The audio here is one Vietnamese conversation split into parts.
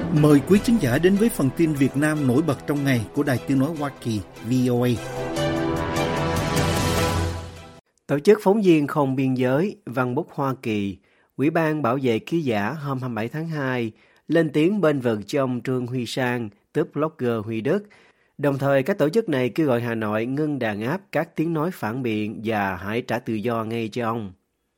Mời quý khán giả đến với phần tin Việt Nam nổi bật trong ngày của Đài Tiếng nói Hoa Kỳ VOA. Tổ chức Phóng viên Không Biên giới Văn bút Hoa Kỳ, Ủy ban Bảo vệ Ký giả hôm 27 tháng 2 lên tiếng bênh vực cho ông Trương Huy Sang, tức blogger Huy Đức. Đồng thời, các tổ chức này kêu gọi Hà Nội ngưng đàn áp các tiếng nói phản biện và hãy trả tự do ngay cho ông.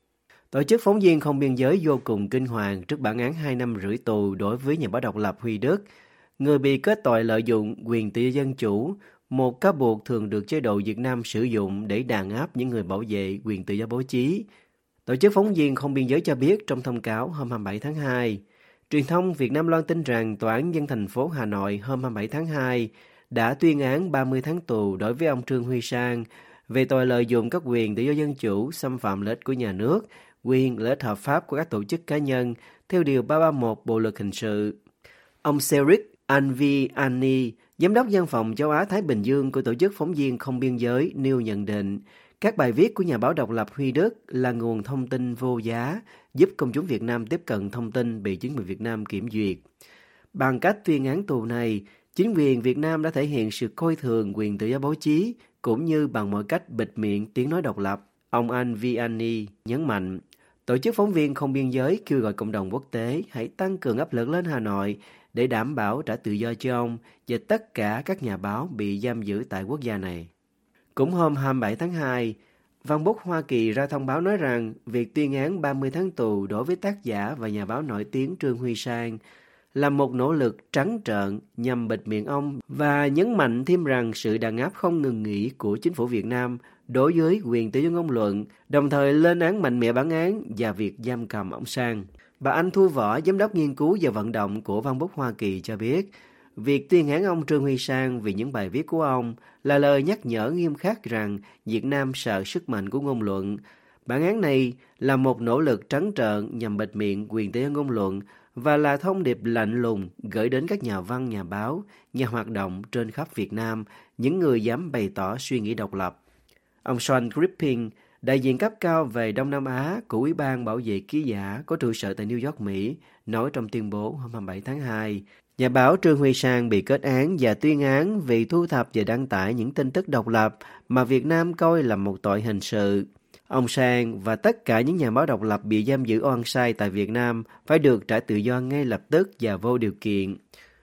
Tổ chức Phóng viên Không Biên giới vô cùng kinh hoàng trước bản án 2 năm rưỡi tù đối với nhà báo độc lập Huy Đức, người bị kết tội lợi dụng quyền tự do dân chủ, một cáo buộc thường được chế độ Việt Nam sử dụng để đàn áp những người bảo vệ quyền tự do báo chí. Tổ chức Phóng viên Không Biên giới cho biết trong thông cáo hôm 27 tháng 2, truyền thông Việt Nam loan tin rằng Tòa án nhân dân thành phố Hà Nội hôm 27 tháng 2 đã tuyên án 30 tháng tù đối với ông Trương Huy Sang về tội lợi dụng các quyền tự do dân chủ, xâm phạm lợi ích của nhà nước, quyền lợi ích hợp pháp của các tổ chức cá nhân theo Điều 331 Bộ Luật Hình sự. Ông Seric Anviani, Giám đốc Văn phòng Châu Á-Thái Bình Dương của Tổ chức Phóng viên Không Biên giới, nêu nhận định các bài viết của nhà báo độc lập Huy Đức là nguồn thông tin vô giá, giúp công chúng Việt Nam tiếp cận thông tin bị chính quyền Việt Nam kiểm duyệt. Bằng cách tuyên án tù này, chính quyền Việt Nam đã thể hiện sự coi thường quyền tự do báo chí, cũng như bằng mọi cách bịt miệng tiếng nói độc lập. Ông Anviani nhấn mạnh, Tổ chức Phóng viên Không Biên giới kêu gọi cộng đồng quốc tế hãy tăng cường áp lực lên Hà Nội để đảm bảo trả tự do cho ông và tất cả các nhà báo bị giam giữ tại quốc gia này. Cũng hôm 27 tháng 2, Văn bút Hoa Kỳ ra thông báo nói rằng việc tuyên án 30 tháng tù đối với tác giả và nhà báo nổi tiếng Trương Huy Sang là một nỗ lực trắng trợn nhằm bịt miệng ông và nhấn mạnh thêm rằng sự đàn áp không ngừng nghỉ của chính phủ Việt Nam đối với quyền tự do ngôn luận, đồng thời lên án mạnh mẽ bản án và việc giam cầm ông Sang. Bà Anh Thu Võ, Giám đốc nghiên cứu và vận động của Văn bút Hoa Kỳ cho biết, việc tuyên án ông Trương Huy Sang vì những bài viết của ông là lời nhắc nhở nghiêm khắc rằng Việt Nam sợ sức mạnh của ngôn luận. Bản án này là một nỗ lực trắng trợn nhằm bịt miệng quyền tự do ngôn luận và là thông điệp lạnh lùng gửi đến các nhà văn, nhà báo, nhà hoạt động trên khắp Việt Nam, những người dám bày tỏ suy nghĩ độc lập. Ông Sean Gripping, đại diện cấp cao về Đông Nam Á của Ủy ban Bảo vệ Ký giả có trụ sở tại New York, Mỹ, nói trong tuyên bố hôm 27 tháng 2, nhà báo Trương Huy Sang bị kết án và tuyên án vì thu thập và đăng tải những tin tức độc lập mà Việt Nam coi là một tội hình sự. Ông Sang và tất cả những nhà báo độc lập bị giam giữ oan sai tại Việt Nam phải được trả tự do ngay lập tức và vô điều kiện.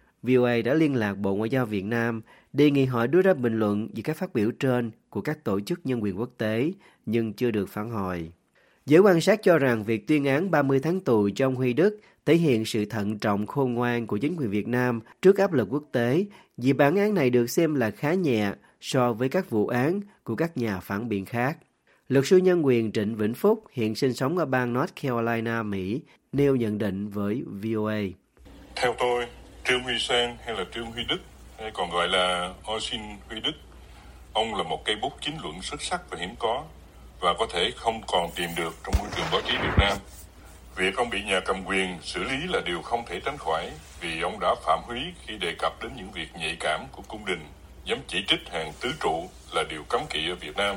VOA đã liên lạc Bộ Ngoại giao Việt Nam đề nghị họ đưa ra bình luận về các phát biểu trên của các tổ chức nhân quyền quốc tế, nhưng chưa được phản hồi. Giới quan sát cho rằng việc tuyên án 30 tháng tù cho ông Huy Đức thể hiện sự thận trọng khôn ngoan của chính quyền Việt Nam trước áp lực quốc tế, vì bản án này được xem là khá nhẹ so với các vụ án của các nhà phản biện khác. Luật sư nhân quyền Trịnh Vĩnh Phúc, hiện sinh sống ở bang North Carolina, Mỹ, nêu nhận định với VOA. Theo tôi, Trương Huy Sang hay là Trương Huy Đức, hay còn gọi là Oisin Huy Đức, ông là một cây bút chính luận xuất sắc và hiếm có, và có thể không còn tìm được trong môi trường báo chí Việt Nam. Việc ông bị nhà cầm quyền xử lý là điều không thể tránh khỏi, vì ông đã phạm húy khi đề cập đến những việc nhạy cảm của cung đình, dám chỉ trích hàng tứ trụ là điều cấm kỵ ở Việt Nam.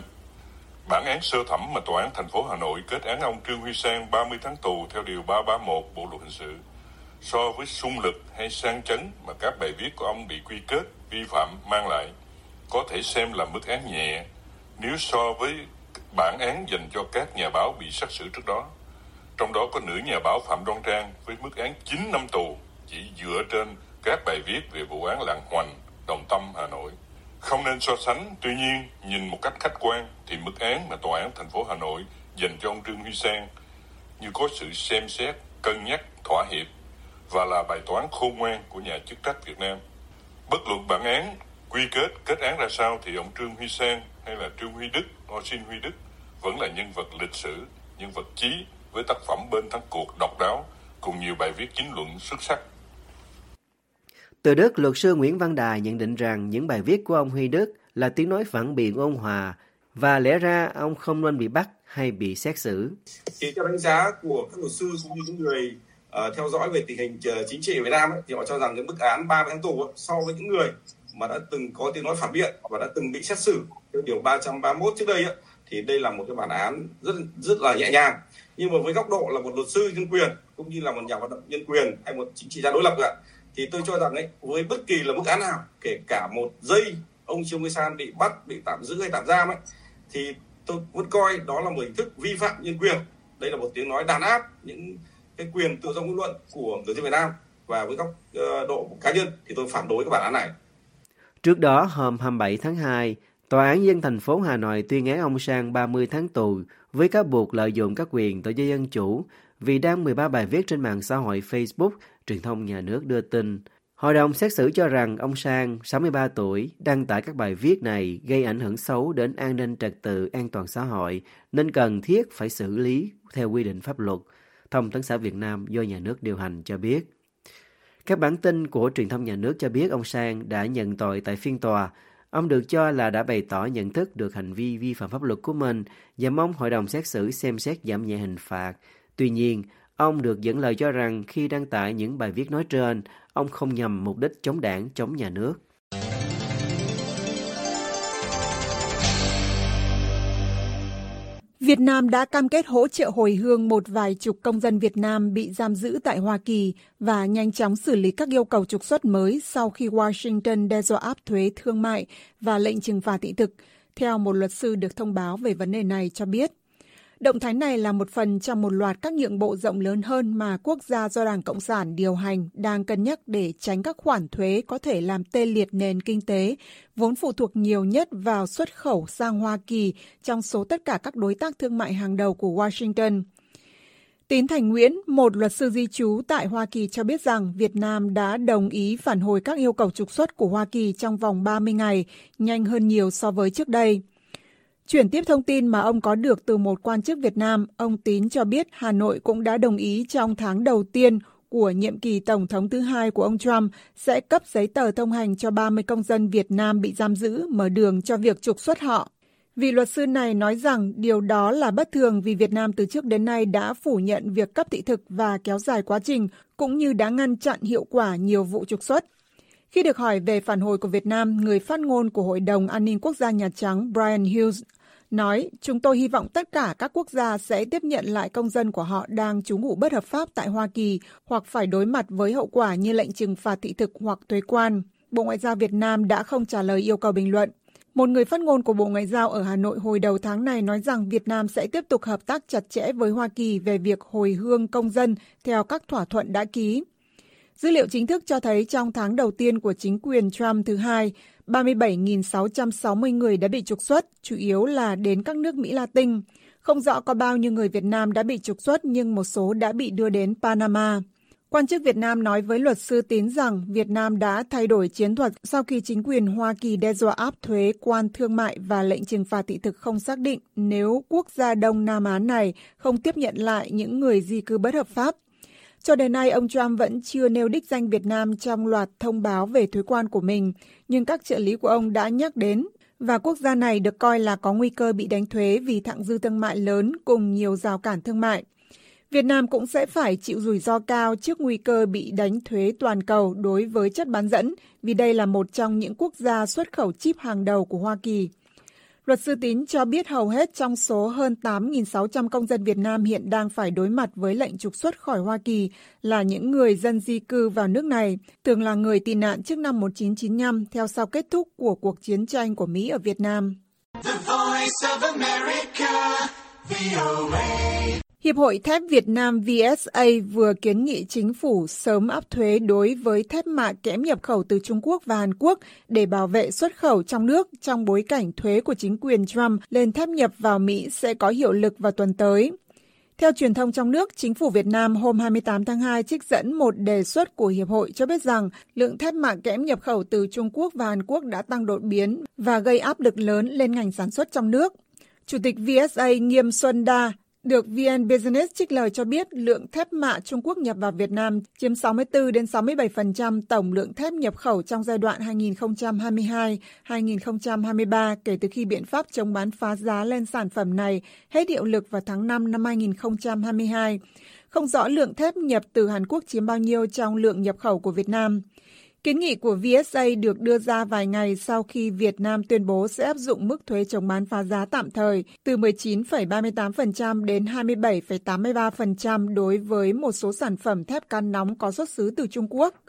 Bản án sơ thẩm mà Tòa án thành phố Hà Nội kết án ông Trương Huy Sang 30 tháng tù theo Điều 331 Bộ Luật Hình sự, so với xung lực hay sang chấn mà các bài viết của ông bị quy kết vi phạm mang lại, có thể xem là mức án nhẹ nếu so với bản án dành cho các nhà báo bị xét xử trước đó. Trong đó có nữ nhà báo Phạm Đoan Trang với mức án 9 năm tù chỉ dựa trên các bài viết về vụ án Lạng Hoành, Đồng Tâm, Hà Nội. Không nên so sánh, tuy nhiên, nhìn một cách khách quan thì mức án mà Tòa án thành phố Hà Nội dành cho ông Trương Huy Sang như có sự xem xét, cân nhắc, thỏa hiệp và là bài toán khôn ngoan của nhà chức trách Việt Nam. Bất luận bản án quy kết án ra sao thì ông Trương Huy Sang hay là Trương Huy Đức, Oisin Huy Đức vẫn là nhân vật lịch sử, nhân vật chí với tác phẩm Bên thắng cuộc độc đáo cùng nhiều bài viết chính luận xuất sắc. Từ Đức, luật sư Nguyễn Văn Đài nhận định rằng những bài viết của ông Huy Đức là tiếng nói phản biện ôn hòa và lẽ ra ông không nên bị bắt hay bị xét xử. Thì theo đánh giá của các luật sư cũng như những người theo dõi về tình hình chính trị ở Việt Nam thì họ cho rằng cái mức án 30 tháng tù so với những người mà đã từng có tiếng nói phản biện và đã từng bị xét xử theo Điều 331 trước đây thì đây là một cái bản án rất là nhẹ nhàng. Nhưng mà với góc độ là một luật sư nhân quyền cũng như là một nhà hoạt động nhân quyền hay một chính trị gia đối lập thì tôi cho rằng với bất kỳ là mức án nào, kể cả một giây ông Trương Huy San bị bắt, bị tạm giữ hay tạm giam thì tôi vẫn coi đó là một hình thức vi phạm nhân quyền. Đây là một tiếng nói đàn áp những cái quyền tự do ngôn luận của người dân Việt Nam, và với góc độ cá nhân thì tôi phản đối cái bản án này. Trước đó, hôm 27 tháng 2, Tòa án Nhân dân thành phố Hà Nội tuyên án ông Sang 30 tháng tù với cáo buộc lợi dụng các quyền tự do dân chủ vì đăng 13 bài viết trên mạng xã hội Facebook, truyền thông nhà nước đưa tin. Hội đồng xét xử cho rằng ông Sang, 63 tuổi, đăng tải các bài viết này gây ảnh hưởng xấu đến an ninh trật tự, an toàn xã hội, nên cần thiết phải xử lý theo quy định pháp luật. Thông tấn xã Việt Nam do nhà nước điều hành cho biết. Các bản tin của truyền thông nhà nước cho biết ông Sang đã nhận tội tại phiên tòa. Ông được cho là đã bày tỏ nhận thức được hành vi vi phạm pháp luật của mình và mong hội đồng xét xử xem xét giảm nhẹ hình phạt. Tuy nhiên, ông được dẫn lời cho rằng khi đăng tải những bài viết nói trên, ông không nhằm mục đích chống đảng, chống nhà nước. Việt Nam đã cam kết hỗ trợ hồi hương một vài chục công dân Việt Nam bị giam giữ tại Hoa Kỳ và nhanh chóng xử lý các yêu cầu trục xuất mới sau khi Washington đe dọa áp thuế thương mại và lệnh trừng phạt thị thực, theo một luật sư được thông báo về vấn đề này cho biết. Động thái này là một phần trong một loạt các nhượng bộ rộng lớn hơn mà quốc gia do Đảng Cộng sản điều hành đang cân nhắc để tránh các khoản thuế có thể làm tê liệt nền kinh tế, vốn phụ thuộc nhiều nhất vào xuất khẩu sang Hoa Kỳ trong số tất cả các đối tác thương mại hàng đầu của Washington. Tín Thành Nguyễn, một luật sư di trú tại Hoa Kỳ cho biết rằng Việt Nam đã đồng ý phản hồi các yêu cầu trục xuất của Hoa Kỳ trong vòng 30 ngày, nhanh hơn nhiều so với trước đây. Chuyển tiếp thông tin mà ông có được từ một quan chức Việt Nam, ông Tín cho biết Hà Nội cũng đã đồng ý trong tháng đầu tiên của nhiệm kỳ Tổng thống thứ hai của ông Trump sẽ cấp giấy tờ thông hành cho 30 công dân Việt Nam bị giam giữ, mở đường cho việc trục xuất họ. Vị luật sư này nói rằng điều đó là bất thường vì Việt Nam từ trước đến nay đã phủ nhận việc cấp thị thực và kéo dài quá trình, cũng như đã ngăn chặn hiệu quả nhiều vụ trục xuất. Khi được hỏi về phản hồi của Việt Nam, người phát ngôn của Hội đồng An ninh Quốc gia Nhà Trắng Brian Hughes nói, chúng tôi hy vọng tất cả các quốc gia sẽ tiếp nhận lại công dân của họ đang trú ngụ bất hợp pháp tại Hoa Kỳ hoặc phải đối mặt với hậu quả như lệnh trừng phạt thị thực hoặc thuế quan. Bộ Ngoại giao Việt Nam đã không trả lời yêu cầu bình luận. Một người phát ngôn của Bộ Ngoại giao ở Hà Nội hồi đầu tháng này nói rằng Việt Nam sẽ tiếp tục hợp tác chặt chẽ với Hoa Kỳ về việc hồi hương công dân theo các thỏa thuận đã ký. Dữ liệu chính thức cho thấy trong tháng đầu tiên của chính quyền Trump thứ hai, 37.660 người đã bị trục xuất, chủ yếu là đến các nước Mỹ Latin. Không rõ có bao nhiêu người Việt Nam đã bị trục xuất nhưng một số đã bị đưa đến Panama. Quan chức Việt Nam nói với luật sư Tín rằng Việt Nam đã thay đổi chiến thuật sau khi chính quyền Hoa Kỳ đe dọa áp thuế quan thương mại và lệnh trừng phạt thị thực không xác định nếu quốc gia Đông Nam Á này không tiếp nhận lại những người di cư bất hợp pháp. Cho đến nay, ông Trump vẫn chưa nêu đích danh Việt Nam trong loạt thông báo về thuế quan của mình, nhưng các trợ lý của ông đã nhắc đến, và quốc gia này được coi là có nguy cơ bị đánh thuế vì thặng dư thương mại lớn cùng nhiều rào cản thương mại. Việt Nam cũng sẽ phải chịu rủi ro cao trước nguy cơ bị đánh thuế toàn cầu đối với chất bán dẫn, vì đây là một trong những quốc gia xuất khẩu chip hàng đầu của Hoa Kỳ. Luật sư Tín cho biết hầu hết trong số hơn 8.600 công dân Việt Nam hiện đang phải đối mặt với lệnh trục xuất khỏi Hoa Kỳ là những người dân di cư vào nước này, thường là người tị nạn trước năm 1995 theo sau kết thúc của cuộc chiến tranh của Mỹ ở Việt Nam. The Voice of America, VOA. Hiệp hội Thép Việt Nam VSA vừa kiến nghị chính phủ sớm áp thuế đối với thép mạ kẽm nhập khẩu từ Trung Quốc và Hàn Quốc để bảo vệ xuất khẩu trong nước trong bối cảnh thuế của chính quyền Trump lên thép nhập vào Mỹ sẽ có hiệu lực vào tuần tới. Theo truyền thông trong nước, chính phủ Việt Nam hôm 28 tháng 2 trích dẫn một đề xuất của Hiệp hội cho biết rằng lượng thép mạ kẽm nhập khẩu từ Trung Quốc và Hàn Quốc đã tăng đột biến và gây áp lực lớn lên ngành sản xuất trong nước. Chủ tịch VSA Nghiêm Xuân Đa được VN Business trích lời cho biết lượng thép mạ Trung Quốc nhập vào Việt Nam chiếm 64 đến 67% tổng lượng thép nhập khẩu trong giai đoạn 2022-2023 kể từ khi biện pháp chống bán phá giá lên sản phẩm này hết hiệu lực vào tháng 5 năm 2022. Không rõ lượng thép nhập từ Hàn Quốc chiếm bao nhiêu trong lượng nhập khẩu của Việt Nam. Kiến nghị của VSA được đưa ra vài ngày sau khi Việt Nam tuyên bố sẽ áp dụng mức thuế chống bán phá giá tạm thời từ 19,38% đến 27,83% đối với một số sản phẩm thép can nóng có xuất xứ từ Trung Quốc.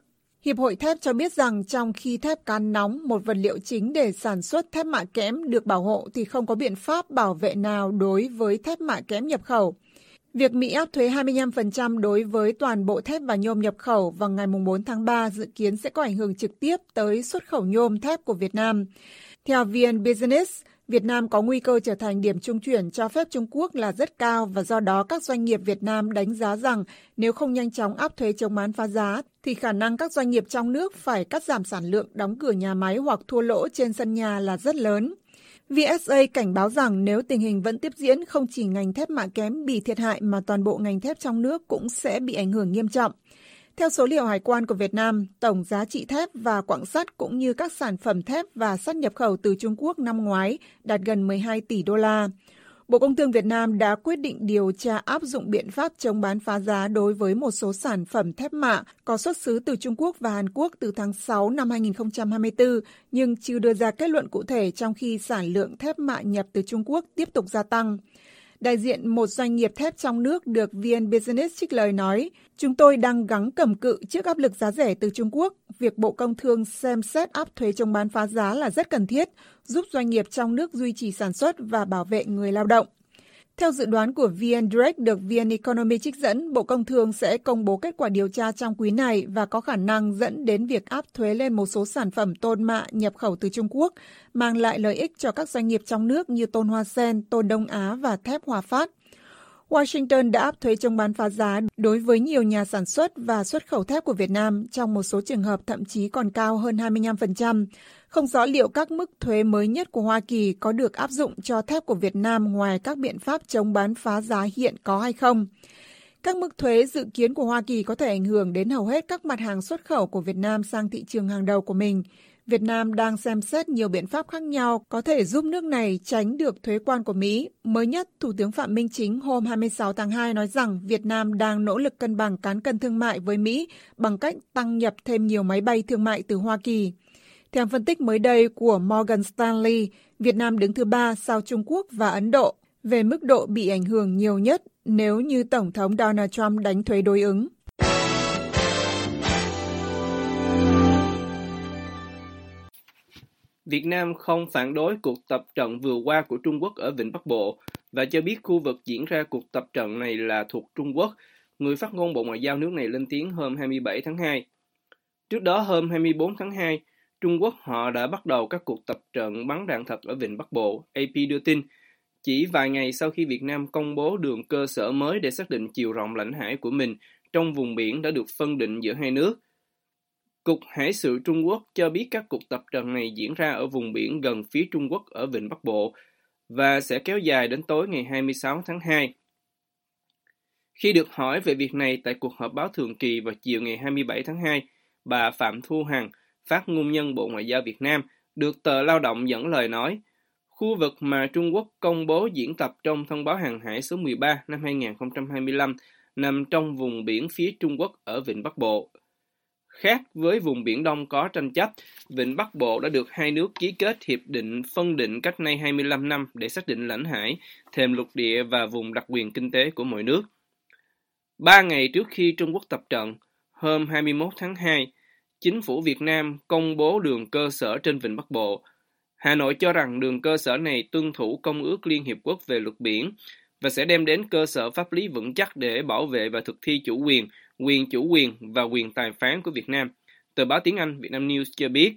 Hiệp hội thép cho biết rằng trong khi thép cán nóng, một vật liệu chính để sản xuất thép mạ kẽm được bảo hộ thì không có biện pháp bảo vệ nào đối với thép mạ kẽm nhập khẩu. Việc Mỹ áp thuế 25% đối với toàn bộ thép và nhôm nhập khẩu vào ngày 4 tháng 3 dự kiến sẽ có ảnh hưởng trực tiếp tới xuất khẩu nhôm thép của Việt Nam. Theo VN Business, Việt Nam có nguy cơ trở thành điểm trung chuyển cho phép Trung Quốc là rất cao và do đó các doanh nghiệp Việt Nam đánh giá rằng nếu không nhanh chóng áp thuế chống bán phá giá thì khả năng các doanh nghiệp trong nước phải cắt giảm sản lượng, đóng cửa nhà máy hoặc thua lỗ trên sân nhà là rất lớn. VSA cảnh báo rằng nếu tình hình vẫn tiếp diễn, không chỉ ngành thép mạ kém bị thiệt hại mà toàn bộ ngành thép trong nước cũng sẽ bị ảnh hưởng nghiêm trọng. Theo số liệu hải quan của Việt Nam, tổng giá trị thép và quặng sắt cũng như các sản phẩm thép và sắt nhập khẩu từ Trung Quốc năm ngoái đạt gần 12 tỷ đô la. Bộ Công Thương Việt Nam đã quyết định điều tra áp dụng biện pháp chống bán phá giá đối với một số sản phẩm thép mạ có xuất xứ từ Trung Quốc và Hàn Quốc từ tháng 6 năm 2024, nhưng chưa đưa ra kết luận cụ thể trong khi sản lượng thép mạ nhập từ Trung Quốc tiếp tục gia tăng. Đại diện một doanh nghiệp thép trong nước được VN Business trích lời nói, chúng tôi đang gắng cầm cự trước áp lực giá rẻ từ Trung Quốc. Việc Bộ Công Thương xem xét áp thuế chống bán phá giá là rất cần thiết, giúp doanh nghiệp trong nước duy trì sản xuất và bảo vệ người lao động. Theo dự đoán của VN Direct được VN Economy trích dẫn, Bộ Công Thương sẽ công bố kết quả điều tra trong quý này và có khả năng dẫn đến việc áp thuế lên một số sản phẩm tôn mạ nhập khẩu từ Trung Quốc, mang lại lợi ích cho các doanh nghiệp trong nước như tôn Hoa Sen, tôn Đông Á và thép Hòa Phát. Washington đã áp thuế chống bán phá giá đối với nhiều nhà sản xuất và xuất khẩu thép của Việt Nam, trong một số trường hợp thậm chí còn cao hơn 25%. Không rõ liệu các mức thuế mới nhất của Hoa Kỳ có được áp dụng cho thép của Việt Nam ngoài các biện pháp chống bán phá giá hiện có hay không. Các mức thuế dự kiến của Hoa Kỳ có thể ảnh hưởng đến hầu hết các mặt hàng xuất khẩu của Việt Nam sang thị trường hàng đầu của mình. Việt Nam đang xem xét nhiều biện pháp khác nhau có thể giúp nước này tránh được thuế quan của Mỹ. Mới nhất, Thủ tướng Phạm Minh Chính hôm 26 tháng 2 nói rằng Việt Nam đang nỗ lực cân bằng cán cân thương mại với Mỹ bằng cách tăng nhập thêm nhiều máy bay thương mại từ Hoa Kỳ. Theo phân tích mới đây của Morgan Stanley, Việt Nam đứng thứ 3 sau Trung Quốc và Ấn Độ về mức độ bị ảnh hưởng nhiều nhất nếu như Tổng thống Donald Trump đánh thuế đối ứng. Việt Nam không phản đối cuộc tập trận vừa qua của Trung Quốc ở Vịnh Bắc Bộ và cho biết khu vực diễn ra cuộc tập trận này là thuộc Trung Quốc. Người phát ngôn Bộ Ngoại giao nước này lên tiếng hôm 27 tháng 2. Trước đó hôm 24 tháng 2, Trung Quốc họ đã bắt đầu các cuộc tập trận bắn đạn thật ở Vịnh Bắc Bộ, AP đưa tin, chỉ vài ngày sau khi Việt Nam công bố đường cơ sở mới để xác định chiều rộng lãnh hải của mình trong vùng biển đã được phân định giữa hai nước. Cục Hải sự Trung Quốc cho biết các cuộc tập trận này diễn ra ở vùng biển gần phía Trung Quốc ở Vịnh Bắc Bộ và sẽ kéo dài đến tối ngày 26 tháng 2. Khi được hỏi về việc này tại cuộc họp báo thường kỳ vào chiều ngày 27 tháng 2, bà Phạm Thu Hằng, phát ngôn nhân Bộ Ngoại giao Việt Nam, được tờ Lao động dẫn lời nói, khu vực mà Trung Quốc công bố diễn tập trong thông báo hàng hải số 13 năm 2025 nằm trong vùng biển phía Trung Quốc ở Vịnh Bắc Bộ. Khác với vùng Biển Đông có tranh chấp, Vịnh Bắc Bộ đã được hai nước ký kết hiệp định phân định cách nay 25 năm để xác định lãnh hải, thềm lục địa và vùng đặc quyền kinh tế của mỗi nước. 3 ngày trước khi Trung Quốc tập trận, hôm 21 tháng 2, Chính phủ Việt Nam công bố đường cơ sở trên Vịnh Bắc Bộ. Hà Nội cho rằng đường cơ sở này tuân thủ Công ước Liên Hiệp Quốc về luật biển và sẽ đem đến cơ sở pháp lý vững chắc để bảo vệ và thực thi chủ quyền, quyền chủ quyền và quyền tài phán của Việt Nam. Tờ báo tiếng Anh Vietnam News cho biết.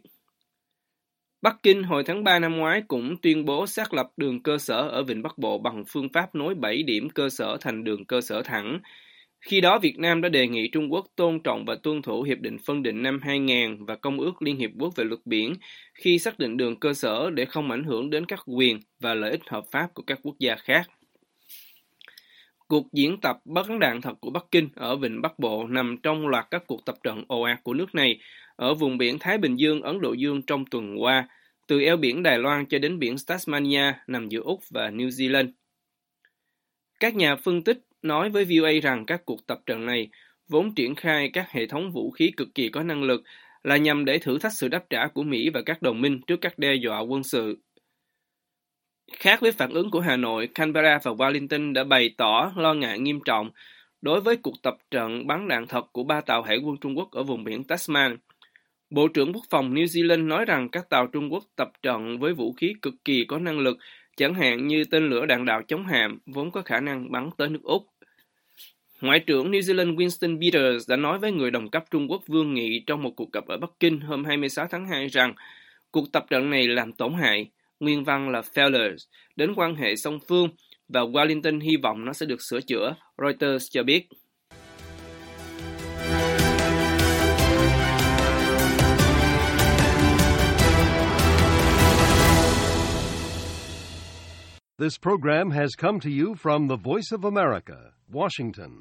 Bắc Kinh hồi tháng 3 năm ngoái cũng tuyên bố xác lập đường cơ sở ở Vịnh Bắc Bộ bằng phương pháp nối 7 điểm cơ sở thành đường cơ sở thẳng. Khi đó, Việt Nam đã đề nghị Trung Quốc tôn trọng và tuân thủ Hiệp định phân định năm 2000 và Công ước Liên Hiệp Quốc về luật biển khi xác định đường cơ sở để không ảnh hưởng đến các quyền và lợi ích hợp pháp của các quốc gia khác. Cuộc diễn tập bắn đạn thật của Bắc Kinh ở Vịnh Bắc Bộ nằm trong loạt các cuộc tập trận ồ ạt của nước này ở vùng biển Thái Bình Dương, Ấn Độ Dương trong tuần qua, từ eo biển Đài Loan cho đến biển Tasmania nằm giữa Úc và New Zealand. Các nhà phân tích nói với VOA rằng các cuộc tập trận này vốn triển khai các hệ thống vũ khí cực kỳ có năng lực là nhằm để thử thách sự đáp trả của Mỹ và các đồng minh trước các đe dọa quân sự. Khác với phản ứng của Hà Nội, Canberra và Wellington đã bày tỏ lo ngại nghiêm trọng đối với cuộc tập trận bắn đạn thật của 3 tàu hải quân Trung Quốc ở vùng biển Tasman. Bộ trưởng Quốc phòng New Zealand nói rằng các tàu Trung Quốc tập trận với vũ khí cực kỳ có năng lực, chẳng hạn như tên lửa đạn đạo chống hạm, vốn có khả năng bắn tới nước Úc. Ngoại trưởng New Zealand Winston Peters đã nói với người đồng cấp Trung Quốc Vương Nghị trong một cuộc gặp ở Bắc Kinh hôm 26 tháng 2 rằng cuộc tập trận này làm tổn hại, nguyên văn là failures, đến quan hệ song phương và Wellington hy vọng nó sẽ được sửa chữa, Reuters cho biết. This program has come to you from the Voice of America, Washington.